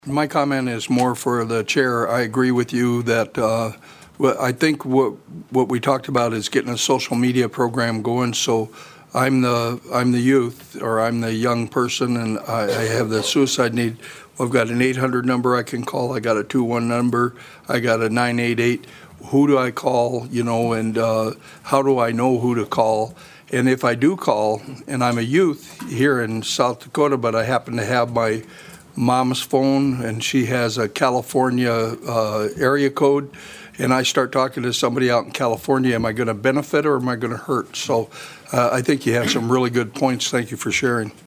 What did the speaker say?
My comment is more for the chair. I agree with you that I think what we talked about is getting a social media program going. So I'm the youth, or I'm the young person, and I have the suicide need. I've got an 800 number I can call. I got a 21 number. I got a 988. Who do I call? And how do I know who to call? And if I do call, and I'm a youth here in South Dakota, but I happen to have my mom's phone, and she has a California area code, and I start talking to somebody out in California, am I going to benefit or am I going to hurt? So I think you have some really good points. Thank you for sharing.